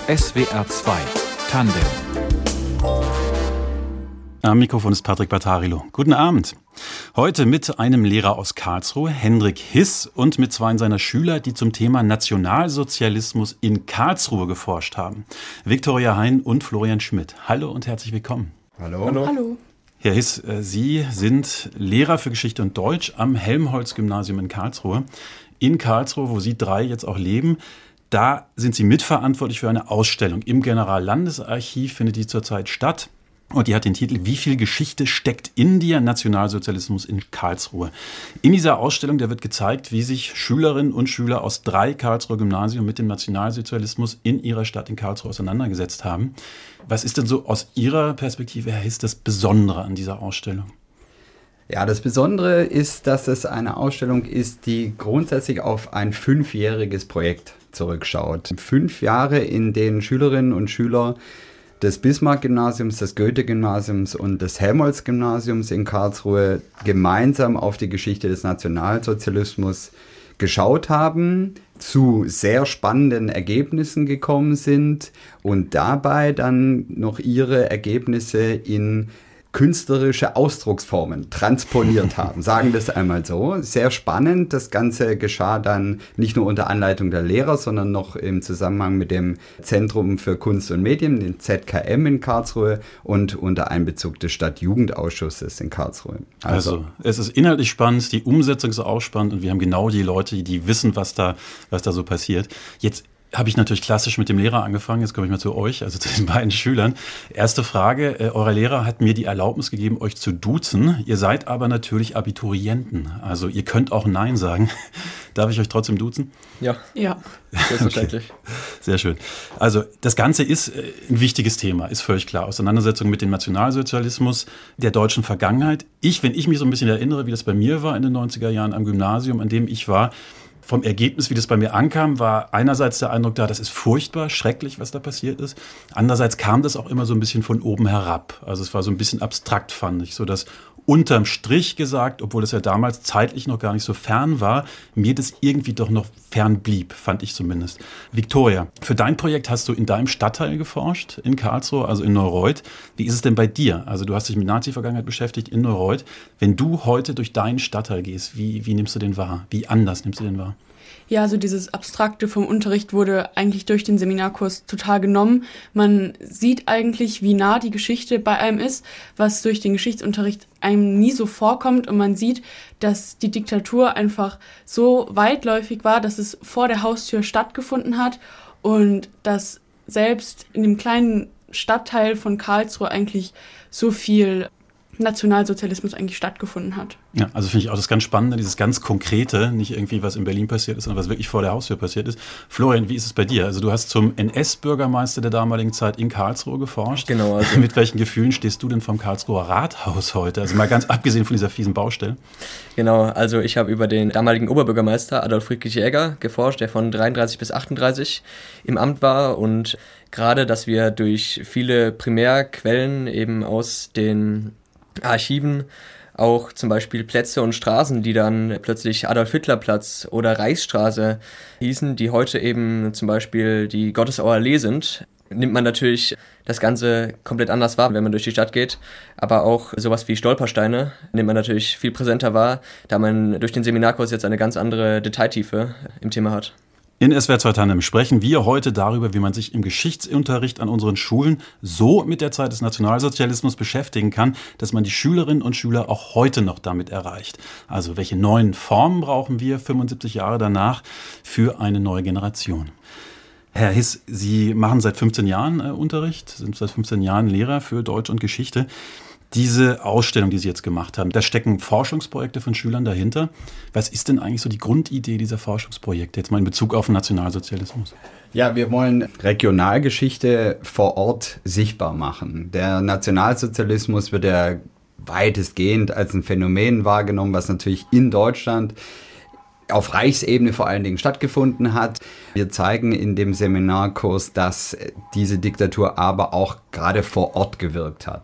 SWR 2 Tandem. Am Mikrofon ist Patrick Battarilo. Guten Abend. Heute mit einem Lehrer aus Karlsruhe, Hendrik Hiss, und mit zwei seiner Schüler, die zum Thema Nationalsozialismus in Karlsruhe geforscht haben. Viktoria Hein und Florian Schmidt. Hallo und herzlich willkommen. Hallo. Hallo. Herr Hiss, Sie sind Lehrer für Geschichte und Deutsch am Helmholtz-Gymnasium in Karlsruhe. In Karlsruhe, wo Sie drei jetzt auch leben, da sind Sie mitverantwortlich für eine Ausstellung. Im Generallandesarchiv findet die zurzeit statt. Und die hat den Titel "Wie viel Geschichte steckt in dir? Nationalsozialismus in Karlsruhe". In dieser Ausstellung, da wird gezeigt, wie sich Schülerinnen und Schüler aus 3 Karlsruher Gymnasien mit dem Nationalsozialismus in ihrer Stadt in Karlsruhe auseinandergesetzt haben. Was ist denn so aus Ihrer Perspektive, Herr Hiss, das Besondere an dieser Ausstellung? Ja, das Besondere ist, dass es eine Ausstellung ist, die grundsätzlich auf ein 5-jähriges Projekt zurückschaut. 5 Jahre, in denen Schülerinnen und Schüler des Bismarck-Gymnasiums, des Goethe-Gymnasiums und des Helmholtz-Gymnasiums in Karlsruhe gemeinsam auf die Geschichte des Nationalsozialismus geschaut haben, zu sehr spannenden Ergebnissen gekommen sind und dabei dann noch ihre Ergebnisse in künstlerische Ausdrucksformen transponiert haben. Sagen das einmal so. Sehr spannend. Das Ganze geschah dann nicht nur unter Anleitung der Lehrer, sondern noch im Zusammenhang mit dem Zentrum für Kunst und Medien, den ZKM in Karlsruhe, und unter Einbezug des Stadtjugendausschusses in Karlsruhe. Also es ist inhaltlich spannend, die Umsetzung ist auch spannend und wir haben genau die Leute, die wissen, was da so passiert. Jetzt habe ich natürlich klassisch mit dem Lehrer angefangen. Jetzt komme ich mal zu euch, also zu den beiden Schülern. Erste Frage, euer Lehrer hat mir die Erlaubnis gegeben, euch zu duzen. Ihr seid aber natürlich Abiturienten, also ihr könnt auch Nein sagen. Darf ich euch trotzdem duzen? Ja. Selbstverständlich. Okay. Sehr schön. Also das Ganze ist ein wichtiges Thema, ist völlig klar. Auseinandersetzung mit dem Nationalsozialismus, der deutschen Vergangenheit. Wenn ich mich so ein bisschen erinnere, wie das bei mir war in den 90er Jahren am Gymnasium, an dem ich war, vom Ergebnis, wie das bei mir ankam, war einerseits der Eindruck da, das ist furchtbar, schrecklich, was da passiert ist. Andererseits kam das auch immer so ein bisschen von oben herab. Also es war so ein bisschen abstrakt, fand ich. So dass unterm Strich gesagt, obwohl es ja damals zeitlich noch gar nicht so fern war, mir das irgendwie doch noch fern blieb, fand ich zumindest. Viktoria, für dein Projekt hast du in deinem Stadtteil geforscht, in Karlsruhe, also in Neureuth. Wie ist es denn bei dir? Also du hast dich mit Nazi-Vergangenheit beschäftigt in Neureuth. Wenn du heute durch deinen Stadtteil gehst, wie nimmst du den wahr? Wie anders nimmst du den wahr? Ja, also dieses Abstrakte vom Unterricht wurde eigentlich durch den Seminarkurs total genommen. Man sieht eigentlich, wie nah die Geschichte bei einem ist, was durch den Geschichtsunterricht einem nie so vorkommt. Und man sieht, dass die Diktatur einfach so weitläufig war, dass es vor der Haustür stattgefunden hat und dass selbst in dem kleinen Stadtteil von Karlsruhe eigentlich so viel Nationalsozialismus eigentlich stattgefunden hat. Ja, also finde ich auch das ganz Spannende, dieses ganz Konkrete, nicht irgendwie, was in Berlin passiert ist, sondern was wirklich vor der Haustür passiert ist. Florian, wie ist es bei dir? Also du hast zum NS-Bürgermeister der damaligen Zeit in Karlsruhe geforscht. Genau. Also mit welchen Gefühlen stehst du denn vom Karlsruher Rathaus heute? Also mal ganz abgesehen von dieser fiesen Baustelle. Genau, also ich habe über den damaligen Oberbürgermeister Adolf Friedrich Jäger geforscht, der von 33 bis 38 im Amt war, und gerade, dass wir durch viele Primärquellen eben aus den Archiven auch zum Beispiel Plätze und Straßen, die dann plötzlich Adolf-Hitler-Platz oder Reichsstraße hießen, die heute eben zum Beispiel die Gottesauer Allee sind, nimmt man natürlich das Ganze komplett anders wahr, wenn man durch die Stadt geht. Aber auch sowas wie Stolpersteine nimmt man natürlich viel präsenter wahr, da man durch den Seminarkurs jetzt eine ganz andere Detailtiefe im Thema hat. In SWR 2 Tandem sprechen wir heute darüber, wie man sich im Geschichtsunterricht an unseren Schulen so mit der Zeit des Nationalsozialismus beschäftigen kann, dass man die Schülerinnen und Schüler auch heute noch damit erreicht. Also welche neuen Formen brauchen wir 75 Jahre danach für eine neue Generation? Herr Hiss, Sie machen seit 15 Jahren Unterricht, sind seit 15 Jahren Lehrer für Deutsch und Geschichte. Diese Ausstellung, die Sie jetzt gemacht haben, da stecken Forschungsprojekte von Schülern dahinter. Was ist denn eigentlich so die Grundidee dieser Forschungsprojekte, jetzt mal in Bezug auf den Nationalsozialismus? Ja, wir wollen Regionalgeschichte vor Ort sichtbar machen. Der Nationalsozialismus wird ja weitestgehend als ein Phänomen wahrgenommen, was natürlich in Deutschland auf Reichsebene vor allen Dingen stattgefunden hat. Wir zeigen in dem Seminarkurs, dass diese Diktatur aber auch gerade vor Ort gewirkt hat.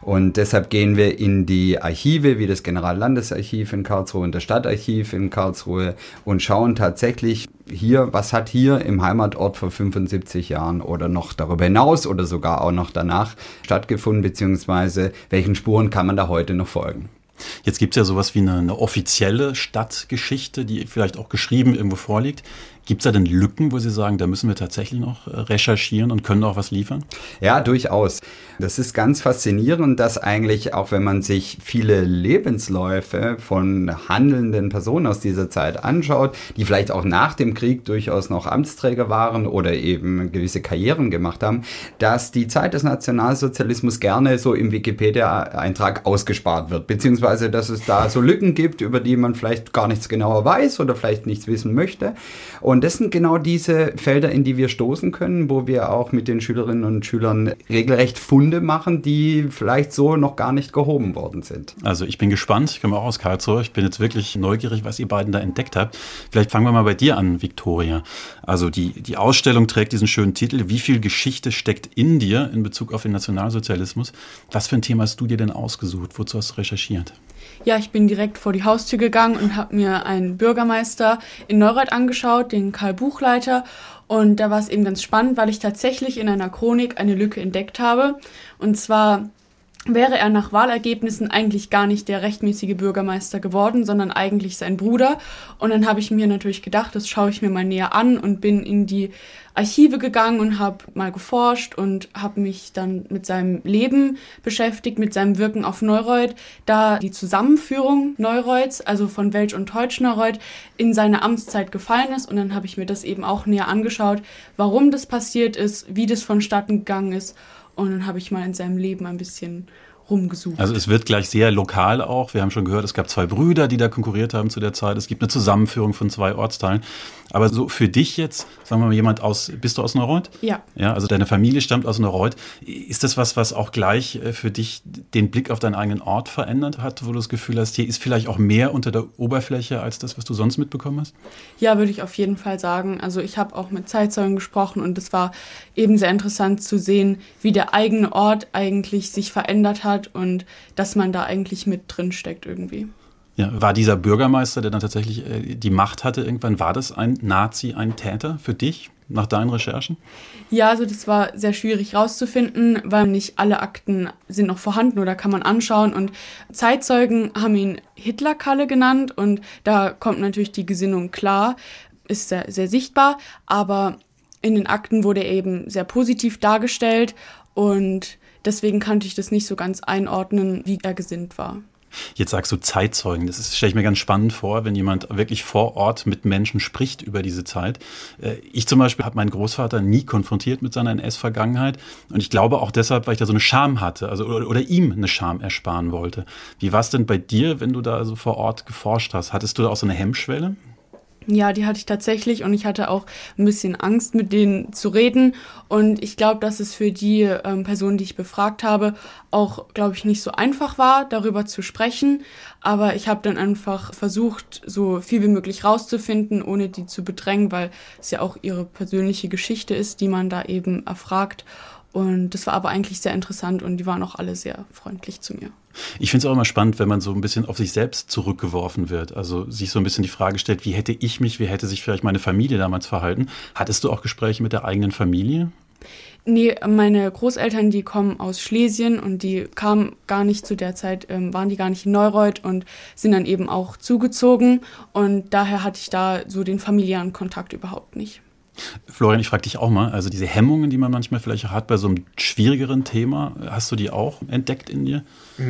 Und deshalb gehen wir in die Archive, wie das Generallandesarchiv in Karlsruhe und das Stadtarchiv in Karlsruhe und schauen tatsächlich hier, was hat hier im Heimatort vor 75 Jahren oder noch darüber hinaus oder sogar auch noch danach stattgefunden, beziehungsweise welchen Spuren kann man da heute noch folgen. Jetzt gibt es ja sowas wie eine offizielle Stadtgeschichte, die vielleicht auch geschrieben irgendwo vorliegt. Gibt es da denn Lücken, wo Sie sagen, da müssen wir tatsächlich noch recherchieren und können auch was liefern? Ja, durchaus. Das ist ganz faszinierend, dass eigentlich, auch wenn man sich viele Lebensläufe von handelnden Personen aus dieser Zeit anschaut, die vielleicht auch nach dem Krieg durchaus noch Amtsträger waren oder eben gewisse Karrieren gemacht haben, dass die Zeit des Nationalsozialismus gerne so im Wikipedia-Eintrag ausgespart wird, beziehungsweise dass es da so Lücken gibt, über die man vielleicht gar nichts genauer weiß oder vielleicht nichts wissen möchte. Und das sind genau diese Felder, in die wir stoßen können, wo wir auch mit den Schülerinnen und Schülern regelrecht Funde machen, die vielleicht so noch gar nicht gehoben worden sind. Also ich bin gespannt, ich komme auch aus Karlsruhe, ich bin jetzt wirklich neugierig, was ihr beiden da entdeckt habt. Vielleicht fangen wir mal bei dir an, Viktoria. Also die Ausstellung trägt diesen schönen Titel, wie viel Geschichte steckt in dir in Bezug auf den Nationalsozialismus? Was für ein Thema hast du dir denn ausgesucht? Wozu hast du recherchiert? Ja, ich bin direkt vor die Haustür gegangen und habe mir einen Bürgermeister in Neureuth angeschaut, den Karl Buchleiter. Und da war es eben ganz spannend, weil ich tatsächlich in einer Chronik eine Lücke entdeckt habe. Und zwar wäre er nach Wahlergebnissen eigentlich gar nicht der rechtmäßige Bürgermeister geworden, sondern eigentlich sein Bruder. Und dann habe ich mir natürlich gedacht, das schaue ich mir mal näher an und bin in die Archive gegangen und habe mal geforscht und habe mich dann mit seinem Leben beschäftigt, mit seinem Wirken auf Neureuth, da die Zusammenführung Neureuths, also von Welsch und Teutsch-Neureuth, in seine Amtszeit gefallen ist. Und dann habe ich mir das eben auch näher angeschaut, warum das passiert ist, wie das vonstatten gegangen ist. Und dann habe ich mal in seinem Leben ein bisschen rumgesucht. Also es wird gleich sehr lokal auch. Wir haben schon gehört, es gab 2 Brüder, die da konkurriert haben zu der Zeit. Es gibt eine Zusammenführung von 2 Ortsteilen. Aber so für dich jetzt, sagen wir mal, bist du aus Neureuth? Ja. Ja, also deine Familie stammt aus Neureuth. Ist das was auch gleich für dich den Blick auf deinen eigenen Ort verändert hat, wo du das Gefühl hast, hier ist vielleicht auch mehr unter der Oberfläche als das, was du sonst mitbekommen hast? Ja, würde ich auf jeden Fall sagen. Also ich habe auch mit Zeitzeugen gesprochen und es war eben sehr interessant zu sehen, wie der eigene Ort eigentlich sich verändert hat und dass man da eigentlich mit drin steckt irgendwie. Ja, war dieser Bürgermeister, der dann tatsächlich die Macht hatte irgendwann, war das ein Nazi, ein Täter für dich nach deinen Recherchen? Ja, also das war sehr schwierig rauszufinden, weil nicht alle Akten sind noch vorhanden oder kann man anschauen. Und Zeitzeugen haben ihn Hitlerkalle genannt und da kommt natürlich die Gesinnung klar, ist sehr, sehr sichtbar, aber in den Akten wurde er eben sehr positiv dargestellt und deswegen kannte ich das nicht so ganz einordnen, wie er gesinnt war. Jetzt sagst du Zeitzeugen. Das stelle ich mir ganz spannend vor, wenn jemand wirklich vor Ort mit Menschen spricht über diese Zeit. Ich zum Beispiel habe meinen Großvater nie konfrontiert mit seiner NS-Vergangenheit. Und ich glaube auch deshalb, weil ich da so eine Scham hatte, also oder ihm eine Scham ersparen wollte. Wie war es denn bei dir, wenn du da so vor Ort geforscht hast? Hattest du da auch so eine Hemmschwelle? Ja, die hatte ich tatsächlich und ich hatte auch ein bisschen Angst, mit denen zu reden. Und ich glaube, dass es für die Personen, die ich befragt habe, auch, glaube ich, nicht so einfach war, darüber zu sprechen. Aber ich habe dann einfach versucht, so viel wie möglich rauszufinden, ohne die zu bedrängen, weil es ja auch ihre persönliche Geschichte ist, die man da eben erfragt. Und das war aber eigentlich sehr interessant und die waren auch alle sehr freundlich zu mir. Ich finde es auch immer spannend, wenn man so ein bisschen auf sich selbst zurückgeworfen wird. Also sich so ein bisschen die Frage stellt, wie hätte sich vielleicht meine Familie damals verhalten? Hattest du auch Gespräche mit der eigenen Familie? Nee, meine Großeltern, die kommen aus Schlesien und die kamen gar nicht zu der Zeit, waren die gar nicht in Neureuth und sind dann eben auch zugezogen. Und daher hatte ich da so den familiären Kontakt überhaupt nicht. Florian, ich frage dich auch mal, also diese Hemmungen, die man manchmal vielleicht hat bei so einem schwierigeren Thema, hast du die auch entdeckt in dir?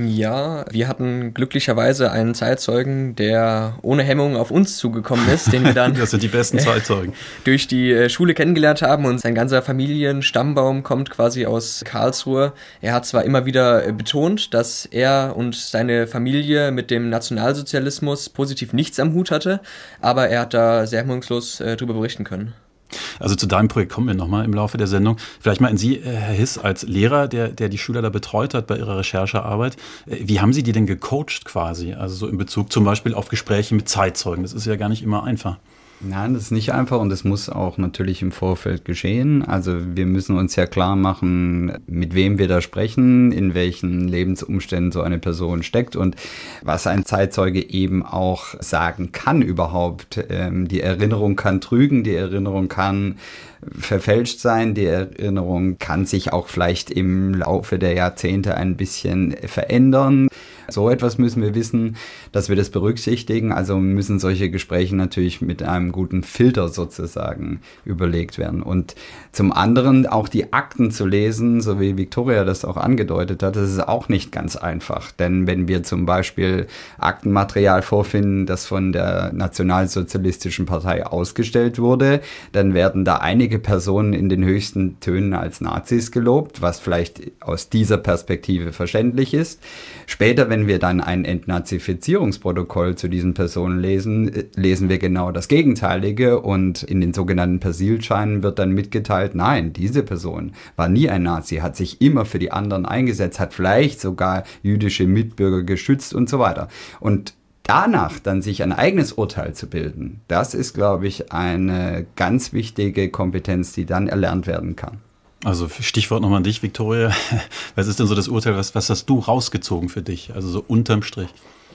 Ja, wir hatten glücklicherweise einen Zeitzeugen, der ohne Hemmungen auf uns zugekommen ist, den wir dann das sind die besten Zeitzeugen. durch die Schule kennengelernt haben und sein ganzer Familienstammbaum kommt quasi aus Karlsruhe. Er hat zwar immer wieder betont, dass er und seine Familie mit dem Nationalsozialismus positiv nichts am Hut hatte, aber er hat da sehr hemmungslos drüber berichten können. Also zu deinem Projekt kommen wir nochmal im Laufe der Sendung. Vielleicht mal an Sie, Herr Hiss, als Lehrer, der die Schüler da betreut hat bei ihrer Recherchearbeit. Wie haben Sie die denn gecoacht quasi? Also so in Bezug zum Beispiel auf Gespräche mit Zeitzeugen. Das ist ja gar nicht immer einfach. Nein, das ist nicht einfach und das muss auch natürlich im Vorfeld geschehen. Also wir müssen uns ja klar machen, mit wem wir da sprechen, in welchen Lebensumständen so eine Person steckt und was ein Zeitzeuge eben auch sagen kann überhaupt. Die Erinnerung kann trügen, die Erinnerung kann verfälscht sein, die Erinnerung kann sich auch vielleicht im Laufe der Jahrzehnte ein bisschen verändern. So etwas müssen wir wissen, dass wir das berücksichtigen. Also müssen solche Gespräche natürlich mit einem guten Filter sozusagen überlegt werden. Und zum anderen auch die Akten zu lesen, so wie Viktoria das auch angedeutet hat, das ist auch nicht ganz einfach. Denn wenn wir zum Beispiel Aktenmaterial vorfinden, das von der Nationalsozialistischen Partei ausgestellt wurde, dann werden da einige Personen in den höchsten Tönen als Nazis gelobt, was vielleicht aus dieser Perspektive verständlich ist. Später, wenn wir dann ein Entnazifizierungsprotokoll zu diesen Personen lesen, lesen wir genau das Gegenteilige und in den sogenannten Persilscheinen wird dann mitgeteilt, nein, diese Person war nie ein Nazi, hat sich immer für die anderen eingesetzt, hat vielleicht sogar jüdische Mitbürger geschützt und so weiter. Und danach dann sich ein eigenes Urteil zu bilden, das ist, glaube ich, eine ganz wichtige Kompetenz, die dann erlernt werden kann. Also Stichwort nochmal an dich, Viktoria. Was ist denn so das Urteil, was hast du rausgezogen für dich? Also so unterm Strich.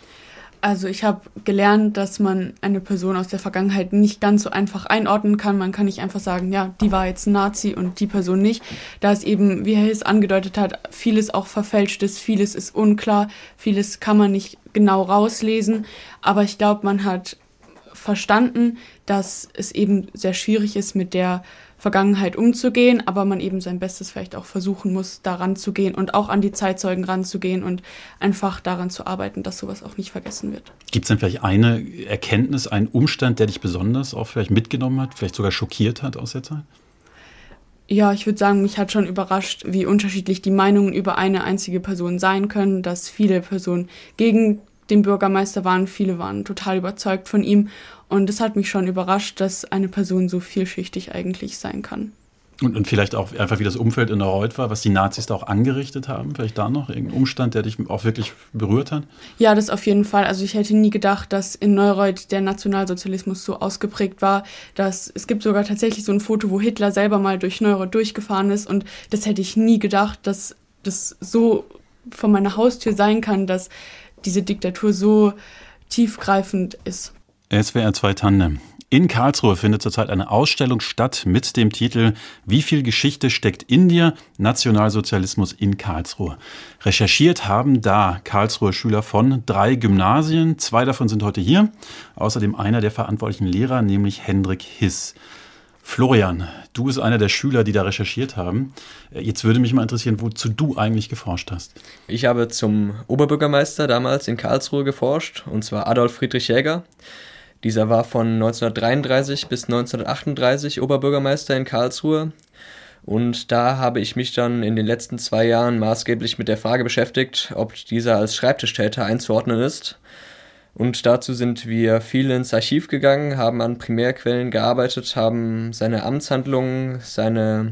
Also ich habe gelernt, dass man eine Person aus der Vergangenheit nicht ganz so einfach einordnen kann. Man kann nicht einfach sagen, ja, die war jetzt ein Nazi und die Person nicht. Da es eben, wie Herr Hiss angedeutet hat, vieles auch verfälscht ist, vieles ist unklar, vieles kann man nicht genau rauslesen. Aber ich glaube, man hat verstanden, dass es eben sehr schwierig ist, mit der Vergangenheit umzugehen, aber man eben sein Bestes vielleicht auch versuchen muss, da ranzugehen und auch an die Zeitzeugen ranzugehen und einfach daran zu arbeiten, dass sowas auch nicht vergessen wird. Gibt es denn vielleicht eine Erkenntnis, einen Umstand, der dich besonders auch vielleicht mitgenommen hat, vielleicht sogar schockiert hat aus der Zeit? Ja, ich würde sagen, mich hat schon überrascht, wie unterschiedlich die Meinungen über eine einzige Person sein können, dass viele Personen gegen den Bürgermeister waren, viele waren total überzeugt von ihm. Und es hat mich schon überrascht, dass eine Person so vielschichtig eigentlich sein kann. Und vielleicht auch einfach, wie das Umfeld in Neureut war, was die Nazis da auch angerichtet haben. Vielleicht da noch irgendein Umstand, der dich auch wirklich berührt hat? Ja, das auf jeden Fall. Also ich hätte nie gedacht, dass in Neureut der Nationalsozialismus so ausgeprägt war, dass es gibt sogar tatsächlich so ein Foto, wo Hitler selber mal durch Neureut durchgefahren ist. Und das hätte ich nie gedacht, dass das so vor meiner Haustür sein kann, dass diese Diktatur so tiefgreifend ist. SWR 2 Tandem. In Karlsruhe findet zurzeit eine Ausstellung statt mit dem Titel »Wie viel Geschichte steckt in dir? Nationalsozialismus in Karlsruhe«. Recherchiert haben da Karlsruher Schüler von 3 Gymnasien. 2 davon sind heute hier. Außerdem einer der verantwortlichen Lehrer, nämlich Hendrik Hiss. Florian, du bist einer der Schüler, die da recherchiert haben. Jetzt würde mich mal interessieren, wozu du eigentlich geforscht hast. Ich habe zum Oberbürgermeister damals in Karlsruhe geforscht, und zwar Adolf Friedrich Jäger. Dieser war von 1933 bis 1938 Oberbürgermeister in Karlsruhe. Und da habe ich mich dann in den letzten 2 Jahren maßgeblich mit der Frage beschäftigt, ob dieser als Schreibtischtäter einzuordnen ist. Und dazu sind wir viel ins Archiv gegangen, haben an Primärquellen gearbeitet, haben seine Amtshandlungen, seine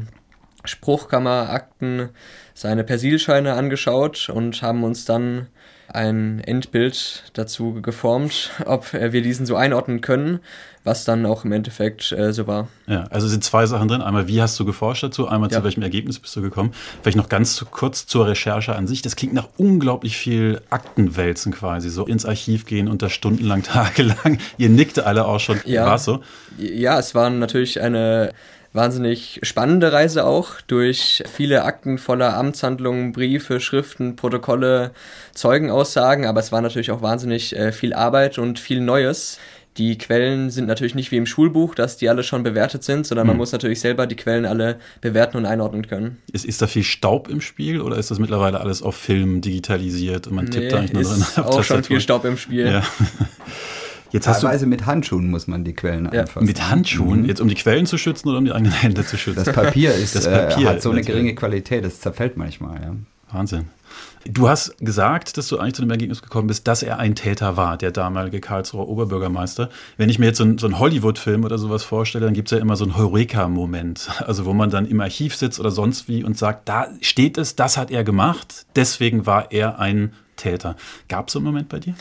Spruchkammerakten, seine Persilscheine angeschaut und haben uns dann ein Endbild dazu geformt, ob wir diesen so einordnen können, was dann auch im Endeffekt so war. Ja, also sind 2 Sachen drin. Einmal, wie hast du geforscht dazu? Einmal, zu welchem Ergebnis bist du gekommen? Vielleicht noch ganz kurz zur Recherche an sich. Das klingt nach unglaublich viel Aktenwälzen quasi. So ins Archiv gehen und da stundenlang, tagelang. Ihr nickte alle auch schon. Ja. War es so? Ja, es war natürlich eine wahnsinnig spannende Reise auch, durch viele Akten voller Amtshandlungen, Briefe, Schriften, Protokolle, Zeugenaussagen, aber es war natürlich auch wahnsinnig viel Arbeit und viel Neues. Die Quellen sind natürlich nicht wie im Schulbuch, dass die alle schon bewertet sind, sondern man muss natürlich selber die Quellen alle bewerten und einordnen können. Ist da viel Staub im Spiel oder ist das mittlerweile alles auf Film digitalisiert und man tippt da eigentlich nur drin? Ist auch schon viel Staub im Spiel. Ja. Jetzt hast Teilweise mit Handschuhen muss man die Quellen anfassen. Mit Handschuhen? Jetzt um die Quellen zu schützen oder um die eigenen Hände zu schützen? Das Papier hat so eine natürlich geringe Qualität, das zerfällt manchmal. Ja. Wahnsinn. Du hast gesagt, dass du eigentlich zu dem Ergebnis gekommen bist, dass er ein Täter war, der damalige Karlsruher Oberbürgermeister. Wenn ich mir jetzt so einen Hollywood-Film oder sowas vorstelle, dann gibt es ja immer so einen Heureka-Moment. Also wo man dann im Archiv sitzt oder sonst wie und sagt, da steht es, das hat er gemacht, deswegen war er ein Täter. Gab es so einen Moment bei dir?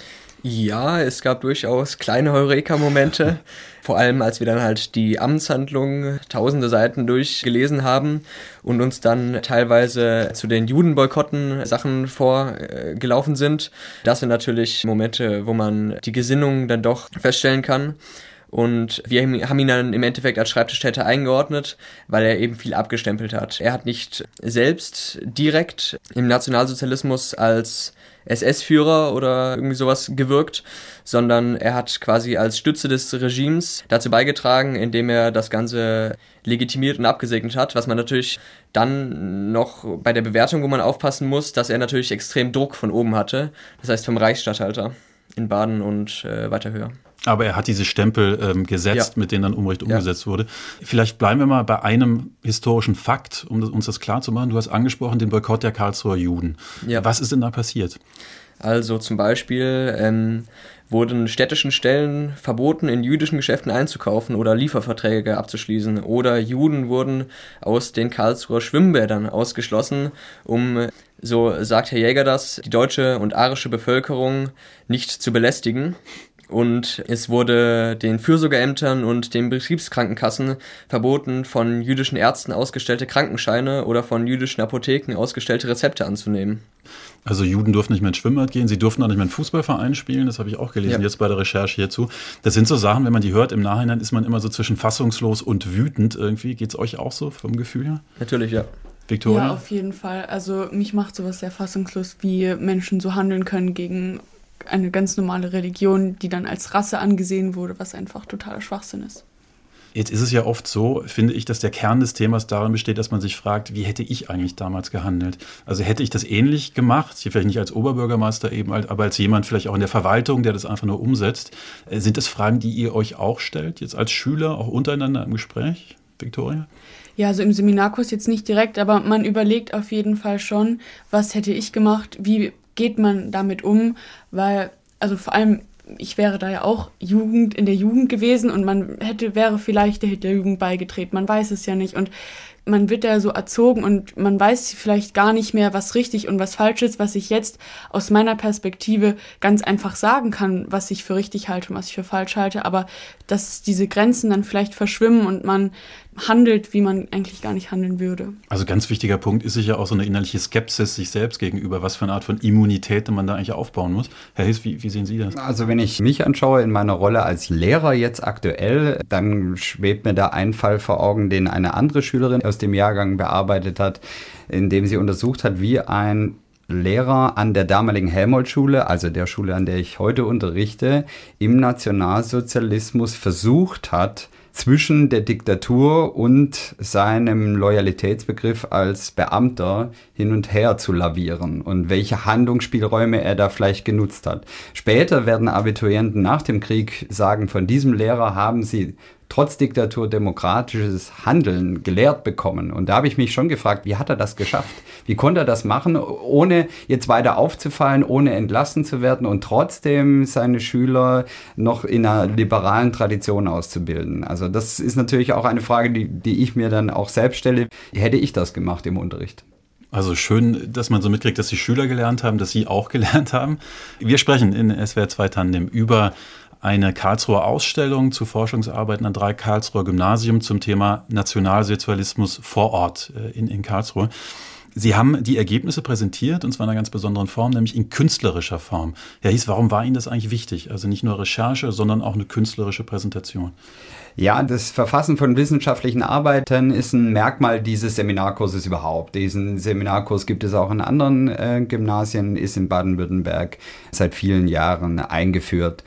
Ja, es gab durchaus kleine Heureka-Momente, vor allem als wir dann halt die Amtshandlung tausende Seiten durchgelesen haben und uns dann teilweise zu den Judenboykotten Sachen vorgelaufen sind. Das sind natürlich Momente, wo man die Gesinnung dann doch feststellen kann. Und wir haben ihn dann im Endeffekt als Schreibtischtäter eingeordnet, weil er eben viel abgestempelt hat. Er hat nicht selbst direkt im Nationalsozialismus als SS-Führer oder irgendwie sowas gewirkt, sondern er hat quasi als Stütze des Regimes dazu beigetragen, indem er das Ganze legitimiert und abgesegnet hat, was man natürlich dann noch bei der Bewertung, wo man aufpassen muss, dass er natürlich extrem Druck von oben hatte, das heißt vom Reichsstatthalter in Baden und weiter höher. Aber er hat diese Stempel gesetzt, mit denen dann Unrecht umgesetzt wurde. Vielleicht bleiben wir mal bei einem historischen Fakt, um uns das klar zu machen. Du hast angesprochen den Boykott der Karlsruher Juden. Ja. Was ist denn da passiert? Also zum Beispiel wurden städtischen Stellen verboten, in jüdischen Geschäften einzukaufen oder Lieferverträge abzuschließen. Oder Juden wurden aus den Karlsruher Schwimmbädern ausgeschlossen, um, so sagt Herr Jäger das, die deutsche und arische Bevölkerung nicht zu belästigen. Und es wurde den Fürsorgeämtern und den Betriebskrankenkassen verboten, von jüdischen Ärzten ausgestellte Krankenscheine oder von jüdischen Apotheken ausgestellte Rezepte anzunehmen. Also Juden durften nicht mehr ins Schwimmbad gehen, sie durften auch nicht mehr in Fußballverein spielen, das habe ich auch gelesen jetzt bei der Recherche hierzu. Das sind so Sachen, wenn man die hört, im Nachhinein ist man immer so zwischen fassungslos und wütend irgendwie. Geht's euch auch so vom Gefühl her? Natürlich, ja. Victoria? Ja, auf jeden Fall. Also mich macht sowas sehr fassungslos, wie Menschen so handeln können gegen eine ganz normale Religion, die dann als Rasse angesehen wurde, was einfach totaler Schwachsinn ist. Jetzt ist es ja oft so, finde ich, dass der Kern des Themas darin besteht, dass man sich fragt, wie hätte ich eigentlich damals gehandelt? Also hätte ich das ähnlich gemacht, hier vielleicht nicht als Oberbürgermeister eben, aber als jemand vielleicht auch in der Verwaltung, der das einfach nur umsetzt. Sind das Fragen, die ihr euch auch stellt, jetzt als Schüler, auch untereinander im Gespräch, Victoria? Ja, also im Seminarkurs jetzt nicht direkt, aber man überlegt auf jeden Fall schon, was hätte ich gemacht, wie geht man damit um, weil, also vor allem, ich wäre da ja auch in der Jugend gewesen und man wäre vielleicht der Hitlerjugend beigetreten, man weiß es ja nicht und man wird da so erzogen und man weiß vielleicht gar nicht mehr, was richtig und was falsch ist, was ich jetzt aus meiner Perspektive ganz einfach sagen kann, was ich für richtig halte und was ich für falsch halte, aber dass diese Grenzen dann vielleicht verschwimmen und man handelt, wie man eigentlich gar nicht handeln würde. Also ganz wichtiger Punkt ist sicher auch so eine innerliche Skepsis sich selbst gegenüber, was für eine Art von Immunität man da eigentlich aufbauen muss. Herr Hiss, wie sehen Sie das? Also wenn ich mich anschaue in meiner Rolle als Lehrer jetzt aktuell, dann schwebt mir da ein Fall vor Augen, den eine andere Schülerin aus dem Jahrgang bearbeitet hat, indem sie untersucht hat, wie ein Lehrer an der damaligen Helmholtz-Schule, also der Schule, an der ich heute unterrichte, im Nationalsozialismus versucht hat, zwischen der Diktatur und seinem Loyalitätsbegriff als Beamter hin und her zu lavieren und welche Handlungsspielräume er da vielleicht genutzt hat. Später werden Abiturienten nach dem Krieg sagen, von diesem Lehrer haben sie trotz Diktatur demokratisches Handeln gelehrt bekommen. Und da habe ich mich schon gefragt, wie hat er das geschafft? Wie konnte er das machen, ohne jetzt weiter aufzufallen, ohne entlassen zu werden und trotzdem seine Schüler noch in einer liberalen Tradition auszubilden? Also das ist natürlich auch eine Frage, die ich mir dann auch selbst stelle. Hätte ich das gemacht im Unterricht? Also schön, dass man so mitkriegt, dass die Schüler gelernt haben, dass Sie auch gelernt haben. Wir sprechen in SWR 2 Tandem über eine Karlsruher Ausstellung zu Forschungsarbeiten an 3 Karlsruher Gymnasien zum Thema Nationalsozialismus vor Ort in Karlsruhe. Sie haben die Ergebnisse präsentiert, und zwar in einer ganz besonderen Form, nämlich in künstlerischer Form. Herr Hies, warum war Ihnen das eigentlich wichtig? Also nicht nur Recherche, sondern auch eine künstlerische Präsentation. Ja, das Verfassen von wissenschaftlichen Arbeiten ist ein Merkmal dieses Seminarkurses überhaupt. Diesen Seminarkurs gibt es auch in anderen Gymnasien, ist in Baden-Württemberg seit vielen Jahren eingeführt.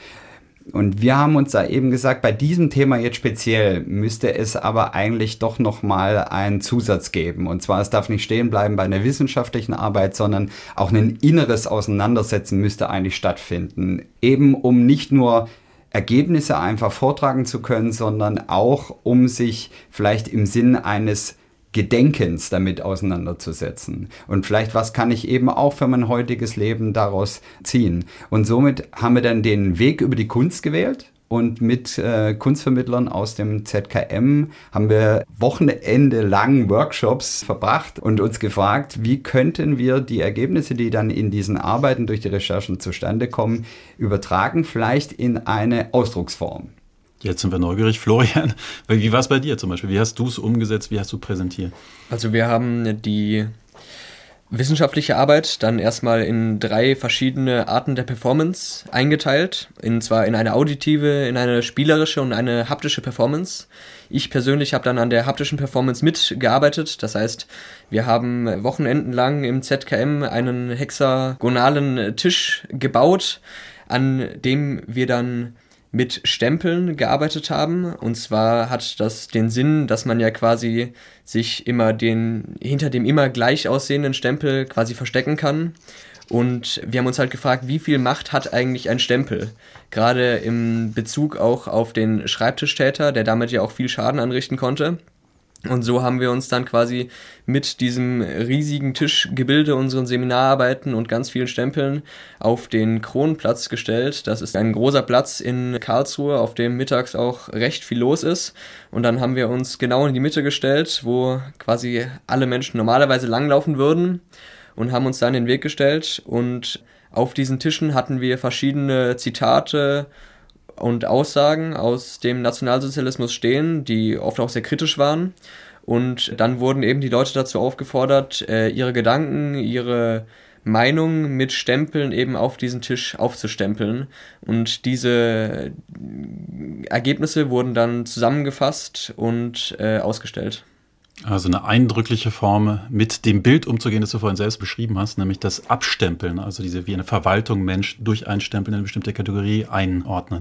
Und wir haben uns da eben gesagt, bei diesem Thema jetzt speziell müsste es aber eigentlich doch nochmal einen Zusatz geben. Und zwar, es darf nicht stehen bleiben bei einer wissenschaftlichen Arbeit, sondern auch ein inneres Auseinandersetzen müsste eigentlich stattfinden. Eben um nicht nur Ergebnisse einfach vortragen zu können, sondern auch um sich vielleicht im Sinn eines Gedenkens damit auseinanderzusetzen. Und vielleicht, was kann ich eben auch für mein heutiges Leben daraus ziehen? Und somit haben wir dann den Weg über die Kunst gewählt Und mit Kunstvermittlern aus dem ZKM haben wir wochenendelang Workshops verbracht und uns gefragt, wie könnten wir die Ergebnisse, die dann in diesen Arbeiten durch die Recherchen zustande kommen, übertragen, vielleicht in eine Ausdrucksform. Jetzt sind wir neugierig. Florian, wie war es bei dir zum Beispiel? Wie hast du es umgesetzt? Wie hast du präsentiert? Also wir haben die wissenschaftliche Arbeit dann erstmal in 3 verschiedene Arten der Performance eingeteilt. Zwar in eine auditive, in eine spielerische und eine haptische Performance. Ich persönlich habe dann an der haptischen Performance mitgearbeitet. Das heißt, wir haben wochenendenlang im ZKM einen hexagonalen Tisch gebaut, an dem wir dann mit Stempeln gearbeitet haben. Und zwar hat das den Sinn, dass man ja quasi sich immer hinter dem immer gleich aussehenden Stempel quasi verstecken kann. Und wir haben uns halt gefragt, wie viel Macht hat eigentlich ein Stempel? Gerade im Bezug auch auf den Schreibtischtäter, der damit ja auch viel Schaden anrichten konnte. Und so haben wir uns dann quasi mit diesem riesigen Tischgebilde, unseren Seminararbeiten und ganz vielen Stempeln auf den Kronplatz gestellt. Das ist ein großer Platz in Karlsruhe, auf dem mittags auch recht viel los ist. Und dann haben wir uns genau in die Mitte gestellt, wo quasi alle Menschen normalerweise langlaufen würden, und haben uns da in den Weg gestellt. Und auf diesen Tischen hatten wir verschiedene Zitate und Aussagen aus dem Nationalsozialismus stehen, die oft auch sehr kritisch waren. Und dann wurden eben die Leute dazu aufgefordert, ihre Gedanken, ihre Meinung mit Stempeln eben auf diesen Tisch aufzustempeln. Und diese Ergebnisse wurden dann zusammengefasst und ausgestellt. Also eine eindrückliche Form, mit dem Bild umzugehen, das du vorhin selbst beschrieben hast, nämlich das Abstempeln, also wie eine Verwaltung Mensch durch Einstempeln in eine bestimmte Kategorie einordnet.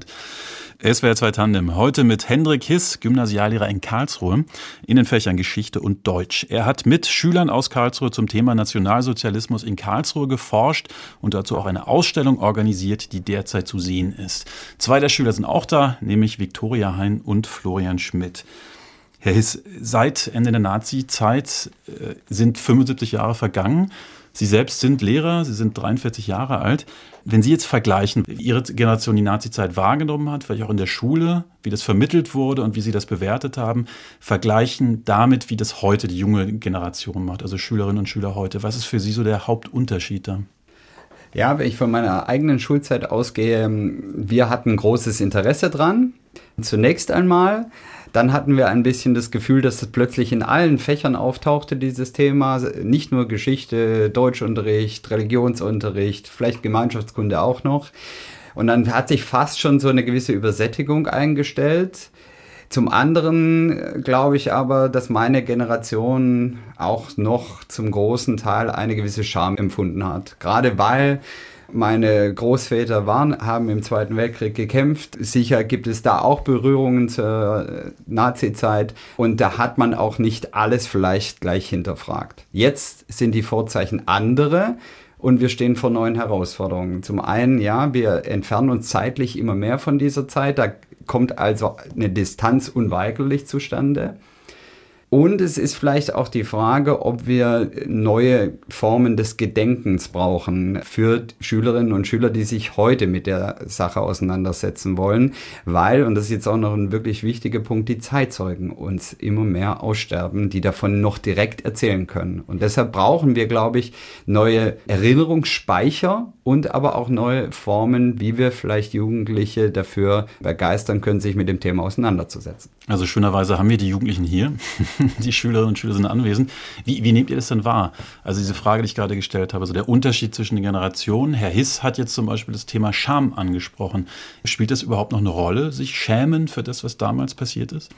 SWR 2 Tandem, heute mit Hendrik Hiss, Gymnasiallehrer in Karlsruhe, in den Fächern Geschichte und Deutsch. Er hat mit Schülern aus Karlsruhe zum Thema Nationalsozialismus in Karlsruhe geforscht und dazu auch eine Ausstellung organisiert, die derzeit zu sehen ist. 2 der Schüler sind auch da, nämlich Viktoria Hein und Florian Schmidt. Herr Hiss, seit Ende der Nazi-Zeit sind 75 Jahre vergangen. Sie selbst sind Lehrer, Sie sind 43 Jahre alt. Wenn Sie jetzt vergleichen, wie Ihre Generation die Nazi-Zeit wahrgenommen hat, vielleicht auch in der Schule, wie das vermittelt wurde und wie Sie das bewertet haben, vergleichen damit, wie das heute die junge Generation macht, also Schülerinnen und Schüler heute. Was ist für Sie so der Hauptunterschied da? Ja, wenn ich von meiner eigenen Schulzeit ausgehe, wir hatten großes Interesse dran. Zunächst einmal. Dann hatten wir ein bisschen das Gefühl, dass es plötzlich in allen Fächern auftauchte, dieses Thema. Nicht nur Geschichte, Deutschunterricht, Religionsunterricht, vielleicht Gemeinschaftskunde auch noch. Und dann hat sich fast schon so eine gewisse Übersättigung eingestellt. Zum anderen glaube ich aber, dass meine Generation auch noch zum großen Teil eine gewisse Scham empfunden hat. Gerade weil meine Großväter haben im Zweiten Weltkrieg gekämpft. Sicher gibt es da auch Berührungen zur Nazi-Zeit. Und da hat man auch nicht alles vielleicht gleich hinterfragt. Jetzt sind die Vorzeichen andere und wir stehen vor neuen Herausforderungen. Zum einen, ja, wir entfernen uns zeitlich immer mehr von dieser Zeit. Da kommt also eine Distanz unweigerlich zustande. Und es ist vielleicht auch die Frage, ob wir neue Formen des Gedenkens brauchen für Schülerinnen und Schüler, die sich heute mit der Sache auseinandersetzen wollen, weil, und das ist jetzt auch noch ein wirklich wichtiger Punkt, die Zeitzeugen uns immer mehr aussterben, die davon noch direkt erzählen können. Und deshalb brauchen wir, glaube ich, neue Erinnerungsspeicher und aber auch neue Formen, wie wir vielleicht Jugendliche dafür begeistern können, sich mit dem Thema auseinanderzusetzen. Also schönerweise haben wir die Jugendlichen hier. Die Schülerinnen und Schüler sind anwesend. Wie nehmt ihr das denn wahr? Also diese Frage, die ich gerade gestellt habe, so der Unterschied zwischen den Generationen. Herr Hiss hat jetzt zum Beispiel das Thema Scham angesprochen. Spielt das überhaupt noch eine Rolle, sich schämen für das, was damals passiert ist?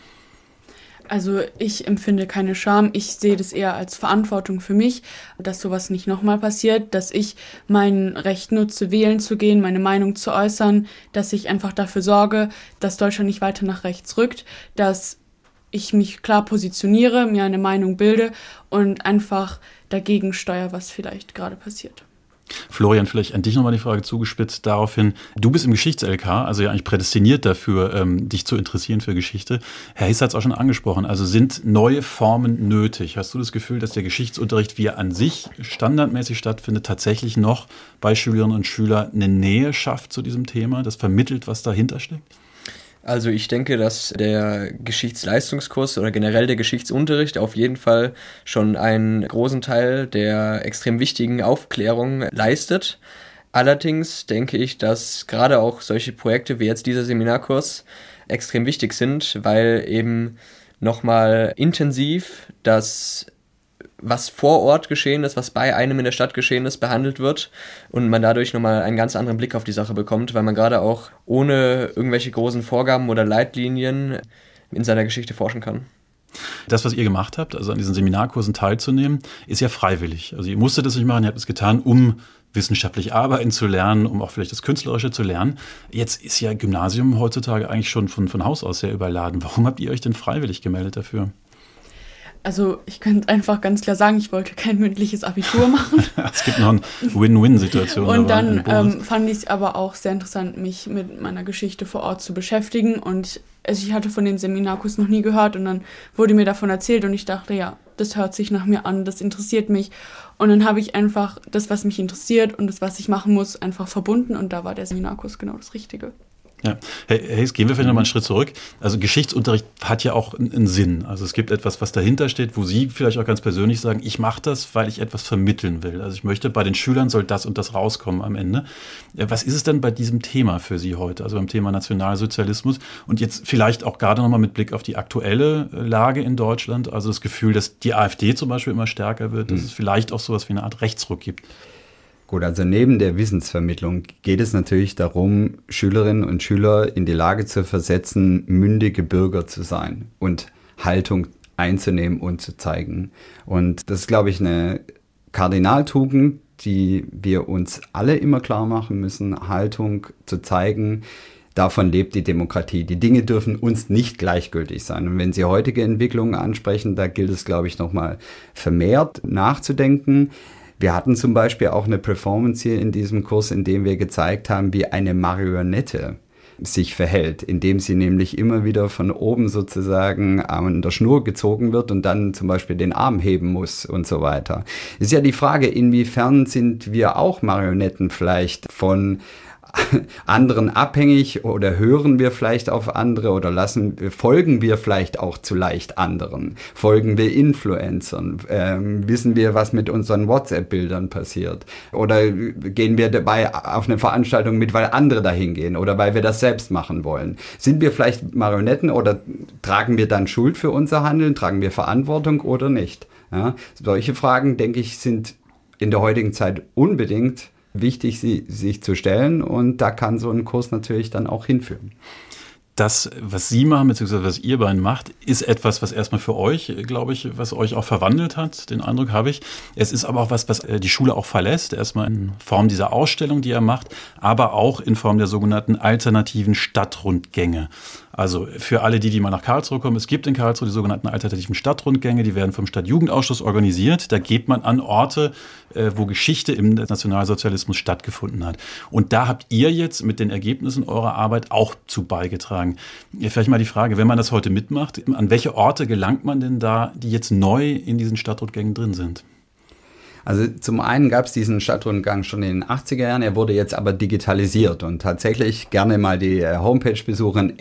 Also ich empfinde keine Scham. Ich sehe das eher als Verantwortung für mich, dass sowas nicht nochmal passiert, dass ich mein Recht nutze, wählen zu gehen, meine Meinung zu äußern, dass ich einfach dafür sorge, dass Deutschland nicht weiter nach rechts rückt, dass ich mich klar positioniere, mir eine Meinung bilde und einfach dagegen steuere, was vielleicht gerade passiert. Florian, vielleicht an dich nochmal die Frage zugespitzt daraufhin. Du bist im Geschichts-LK, also ja eigentlich prädestiniert dafür, dich zu interessieren für Geschichte. Herr Hiss hat es auch schon angesprochen, also sind neue Formen nötig? Hast du das Gefühl, dass der Geschichtsunterricht, wie er an sich standardmäßig stattfindet, tatsächlich noch bei Schülerinnen und Schülern eine Nähe schafft zu diesem Thema, das vermittelt, was dahinter steckt? Also ich denke, dass der Geschichtsleistungskurs oder generell der Geschichtsunterricht auf jeden Fall schon einen großen Teil der extrem wichtigen Aufklärung leistet. Allerdings denke ich, dass gerade auch solche Projekte wie jetzt dieser Seminarkurs extrem wichtig sind, weil eben nochmal intensiv das, was vor Ort geschehen ist, was bei einem in der Stadt geschehen ist, behandelt wird und man dadurch nochmal einen ganz anderen Blick auf die Sache bekommt, weil man gerade auch ohne irgendwelche großen Vorgaben oder Leitlinien in seiner Geschichte forschen kann. Das, was ihr gemacht habt, also an diesen Seminarkursen teilzunehmen, ist ja freiwillig. Also ihr musstet das nicht machen, ihr habt es getan, um wissenschaftlich arbeiten zu lernen, um auch vielleicht das Künstlerische zu lernen. Jetzt ist ja Gymnasium heutzutage eigentlich schon von Haus aus sehr überladen. Warum habt ihr euch denn freiwillig gemeldet dafür? Also ich könnte einfach ganz klar sagen, ich wollte kein mündliches Abitur machen. Es gibt noch eine Win-Win-Situation. Und dann fand ich es aber auch sehr interessant, mich mit meiner Geschichte vor Ort zu beschäftigen. Und ich hatte von dem Seminarkurs noch nie gehört und dann wurde mir davon erzählt und ich dachte, ja, das hört sich nach mir an, das interessiert mich. Und dann habe ich einfach das, was mich interessiert und das, was ich machen muss, einfach verbunden und da war der Seminarkurs genau das Richtige. Ja, hey, gehen wir vielleicht nochmal einen Schritt zurück. Also Geschichtsunterricht hat ja auch einen Sinn. Also es gibt etwas, was dahinter steht, wo Sie vielleicht auch ganz persönlich sagen, ich mache das, weil ich etwas vermitteln will. Also ich möchte, bei den Schülern soll das und das rauskommen am Ende. Was ist es denn bei diesem Thema für Sie heute, also beim Thema Nationalsozialismus und jetzt vielleicht auch gerade nochmal mit Blick auf die aktuelle Lage in Deutschland, also das Gefühl, dass die AfD zum Beispiel immer stärker wird, dass es vielleicht auch sowas wie eine Art Rechtsruck gibt? Gut, also neben der Wissensvermittlung geht es natürlich darum, Schülerinnen und Schüler in die Lage zu versetzen, mündige Bürger zu sein und Haltung einzunehmen und zu zeigen. Und das ist, glaube ich, eine Kardinaltugend, die wir uns alle immer klar machen müssen, Haltung zu zeigen. Davon lebt die Demokratie. Die Dinge dürfen uns nicht gleichgültig sein. Und wenn Sie heutige Entwicklungen ansprechen, da gilt es, glaube ich, nochmal vermehrt nachzudenken. Wir hatten zum Beispiel auch eine Performance hier in diesem Kurs, in dem wir gezeigt haben, wie eine Marionette sich verhält, indem sie nämlich immer wieder von oben sozusagen an der Schnur gezogen wird und dann zum Beispiel den Arm heben muss und so weiter. Ist ja die Frage, inwiefern sind wir auch Marionetten vielleicht von anderen abhängig oder hören wir vielleicht auf andere oder folgen wir vielleicht auch zu leicht anderen? Folgen wir Influencern? Wissen wir, was mit unseren WhatsApp-Bildern passiert? Oder gehen wir dabei auf eine Veranstaltung mit, weil andere dahin gehen oder weil wir das selbst machen wollen? Sind wir vielleicht Marionetten oder tragen wir dann Schuld für unser Handeln? Tragen wir Verantwortung oder nicht? Ja, solche Fragen, denke ich, sind in der heutigen Zeit unbedingt wichtig, sich zu stellen und da kann so ein Kurs natürlich dann auch hinführen. Das, was Sie machen, beziehungsweise was ihr beiden macht, ist etwas, was erstmal für euch, glaube ich, was euch auch verwandelt hat, den Eindruck habe ich. Es ist aber auch was die Schule auch verlässt, erstmal in Form dieser Ausstellung, die ihr macht, aber auch in Form der sogenannten alternativen Stadtrundgänge. Also für alle, die mal nach Karlsruhe kommen, es gibt in Karlsruhe die sogenannten alternativen Stadtrundgänge, die werden vom Stadtjugendausschuss organisiert. Da geht man an Orte, wo Geschichte im Nationalsozialismus stattgefunden hat. Und da habt ihr jetzt mit den Ergebnissen eurer Arbeit auch zu beigetragen. Vielleicht mal die Frage, wenn man das heute mitmacht, an welche Orte gelangt man denn da, die jetzt neu in diesen Stadtrundgängen drin sind? Also zum einen gab es diesen Stadtrundgang schon in den 80er Jahren, er wurde jetzt aber digitalisiert und tatsächlich gerne mal die Homepage besuchen,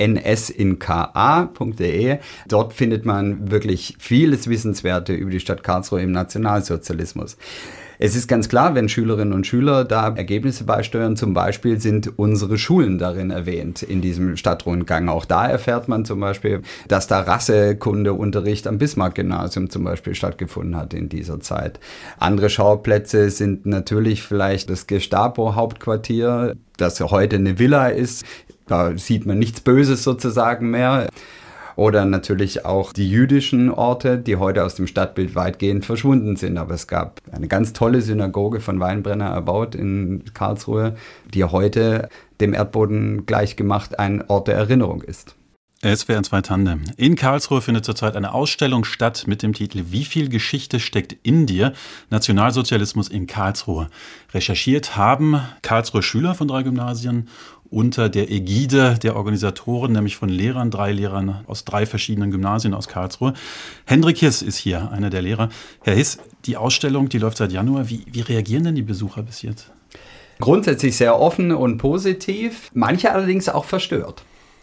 nsinka.de. Dort findet man wirklich vieles Wissenswerte über die Stadt Karlsruhe im Nationalsozialismus. Es ist ganz klar, wenn Schülerinnen und Schüler da Ergebnisse beisteuern, zum Beispiel sind unsere Schulen darin erwähnt in diesem Stadtrundgang. Auch da erfährt man zum Beispiel, dass da Rassekundeunterricht am Bismarck-Gymnasium zum Beispiel stattgefunden hat in dieser Zeit. Andere Schauplätze sind natürlich vielleicht das Gestapo-Hauptquartier, das heute eine Villa ist. Da sieht man nichts Böses sozusagen mehr. Oder natürlich auch die jüdischen Orte, die heute aus dem Stadtbild weitgehend verschwunden sind. Aber es gab eine ganz tolle Synagoge von Weinbrenner erbaut in Karlsruhe, die heute dem Erdboden gleichgemacht ein Ort der Erinnerung ist. SWR 2 Tandem. In Karlsruhe findet zurzeit eine Ausstellung statt mit dem Titel »Wie viel Geschichte steckt in dir? Nationalsozialismus in Karlsruhe«. Recherchiert haben Karlsruher Schüler von 3 Gymnasien unter der Ägide der Organisatoren, nämlich von 3 Lehrern aus 3 verschiedenen Gymnasien aus Karlsruhe. Hendrik Hiss ist hier, einer der Lehrer. Herr Hiss, die Ausstellung, die läuft seit Januar. Wie reagieren denn die Besucher bis jetzt? Grundsätzlich sehr offen und positiv, manche allerdings auch verstört.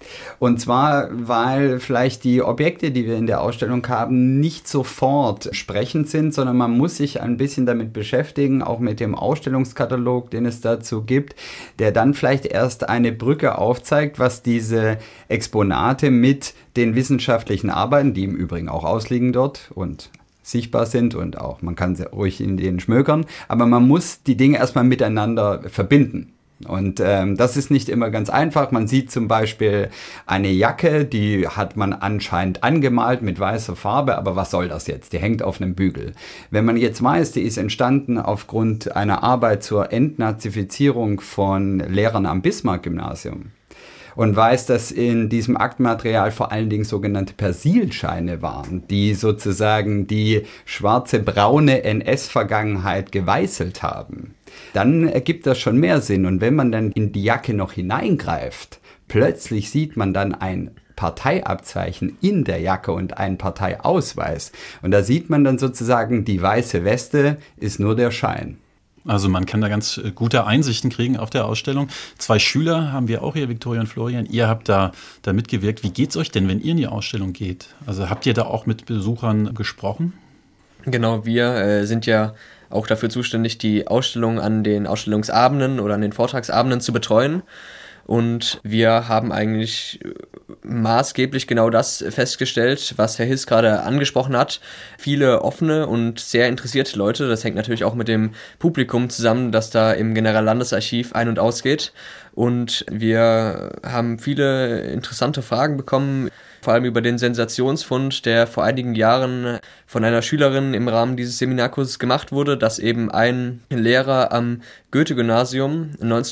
Und zwar, weil vielleicht die Objekte, die wir in der Ausstellung haben, nicht sofort sprechend sind, sondern man muss sich ein bisschen damit beschäftigen, auch mit dem Ausstellungskatalog, den es dazu gibt, der dann vielleicht erst eine Brücke aufzeigt, was diese Exponate mit den wissenschaftlichen Arbeiten, die im Übrigen auch ausliegen dort und sichtbar sind und auch, man kann sie ruhig in denen schmökern, aber man muss die Dinge erstmal miteinander verbinden. Und das ist nicht immer ganz einfach. Man sieht zum Beispiel eine Jacke, die hat man anscheinend angemalt mit weißer Farbe, aber was soll das jetzt? Die hängt auf einem Bügel. Wenn man jetzt weiß, die ist entstanden aufgrund einer Arbeit zur Entnazifizierung von Lehrern am Bismarck-Gymnasium und weiß, dass in diesem Aktenmaterial vor allen Dingen sogenannte Persilscheine waren, die sozusagen die schwarze-braune NS-Vergangenheit geweißelt haben, dann ergibt das schon mehr Sinn. Und wenn man dann in die Jacke noch hineingreift, plötzlich sieht man dann ein Parteiabzeichen in der Jacke und einen Parteiausweis. Und da sieht man dann sozusagen, die weiße Weste ist nur der Schein. Also man kann da ganz gute Einsichten kriegen auf der Ausstellung. 2 Schüler haben wir auch hier, Viktoria und Florian. Ihr habt da mitgewirkt. Wie geht's euch denn, wenn ihr in die Ausstellung geht? Also habt ihr da auch mit Besuchern gesprochen? Genau, wir sind ja auch dafür zuständig, die Ausstellung an den Ausstellungsabenden oder an den Vortragsabenden zu betreuen. Und wir haben eigentlich maßgeblich genau das festgestellt, was Herr Hiss gerade angesprochen hat. Viele offene und sehr interessierte Leute. Das hängt natürlich auch mit dem Publikum zusammen, das da im Generallandesarchiv ein- und ausgeht. Und wir haben viele interessante Fragen bekommen, vor allem über den Sensationsfund, der vor einigen Jahren von einer Schülerin im Rahmen dieses Seminarkurses gemacht wurde, dass eben ein Lehrer am Goethe-Gymnasium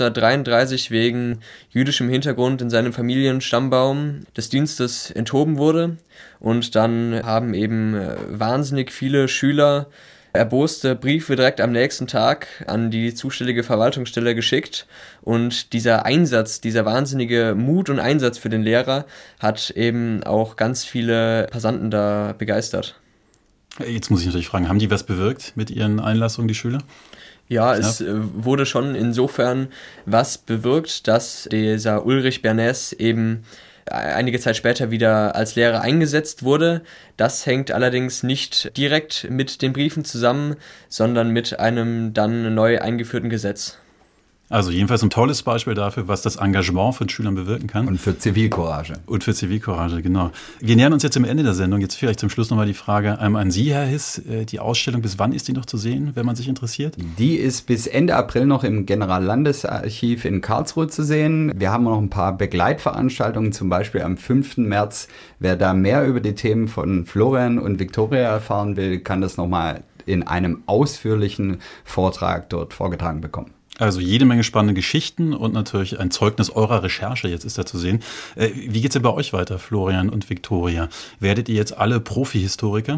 1933 wegen jüdischem Hintergrund in seinem Familienstammbaum des Dienstes enthoben wurde. Und dann haben eben wahnsinnig viele Schüler erboste Briefe direkt am nächsten Tag an die zuständige Verwaltungsstelle geschickt. Und dieser Einsatz, dieser wahnsinnige Mut und Einsatz für den Lehrer hat eben auch ganz viele Passanten da begeistert. Jetzt muss ich natürlich fragen, haben die was bewirkt mit ihren Einlassungen, die Schüler? Ja, es wurde schon insofern was bewirkt, dass dieser Ulrich Bernès eben einige Zeit später wieder als Lehrer eingesetzt wurde. Das hängt allerdings nicht direkt mit den Briefen zusammen, sondern mit einem dann neu eingeführten Gesetz. Also jedenfalls ein tolles Beispiel dafür, was das Engagement von Schülern bewirken kann. Und für Zivilcourage. Und für Zivilcourage, genau. Wir nähern uns jetzt am Ende der Sendung. Jetzt vielleicht zum Schluss nochmal die Frage an Sie, Herr Hiss. Die Ausstellung, bis wann ist die noch zu sehen, wenn man sich interessiert? Die ist bis Ende April noch im Generallandesarchiv in Karlsruhe zu sehen. Wir haben noch ein paar Begleitveranstaltungen, zum Beispiel am 5. März. Wer da mehr über die Themen von Florian und Viktoria erfahren will, kann das nochmal in einem ausführlichen Vortrag dort vorgetragen bekommen. Also jede Menge spannende Geschichten und natürlich ein Zeugnis eurer Recherche jetzt ist da zu sehen. Wie geht's denn bei euch weiter, Florian und Viktoria? Werdet ihr jetzt alle Profi-Historiker?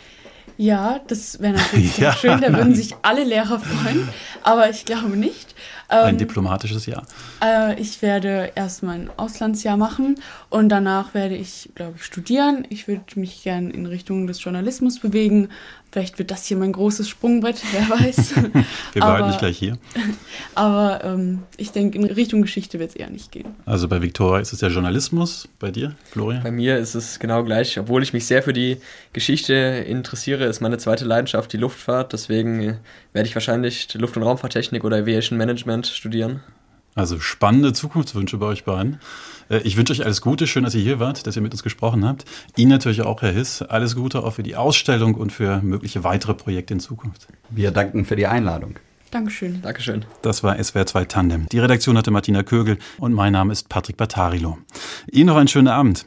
Ja, das wäre natürlich sehr schön, da würden sich alle Lehrer freuen, aber ich glaube nicht. Ein diplomatisches Jahr. Ich werde erst mein Auslandsjahr machen und danach werde ich, glaube ich, studieren. Ich würde mich gern in Richtung des Journalismus bewegen. Vielleicht wird das hier mein großes Sprungbrett, wer weiß. Wir behalten dich gleich hier. Aber ich denke, in Richtung Geschichte wird es eher nicht gehen. Also bei Viktoria ist es der Journalismus, bei dir, Florian? Bei mir ist es genau gleich. Obwohl ich mich sehr für die Geschichte interessiere, ist meine zweite Leidenschaft die Luftfahrt. Deswegen werde ich wahrscheinlich Luft- und Raumfahrttechnik oder Aviation Management studieren. Also spannende Zukunftswünsche bei euch beiden. Ich wünsche euch alles Gute, schön, dass ihr hier wart, dass ihr mit uns gesprochen habt. Ihnen natürlich auch, Herr Hiss, alles Gute auch für die Ausstellung und für mögliche weitere Projekte in Zukunft. Wir danken für die Einladung. Dankeschön. Dankeschön. Das war SWR 2 Tandem. Die Redaktion hatte Martina Kögel und mein Name ist Patrick Battarilo. Ihnen noch einen schönen Abend.